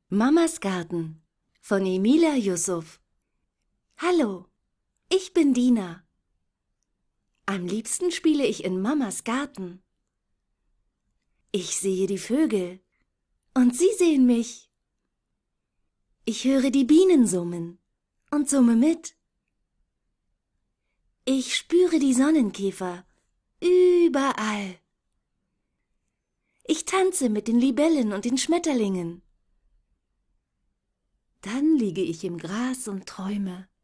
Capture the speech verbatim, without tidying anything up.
Mamas Garten von Emilia Yusuf. Hallo, ich bin Dina. Am liebsten spiele ich in Mamas Garten. Ich sehe die Vögel und sie sehen mich. Ich höre die Bienen summen und summe mit. Ich spüre die Sonnenkäfer überall. Ich tanze mit den Libellen und den Schmetterlingen. Dann liege ich im Gras und träume.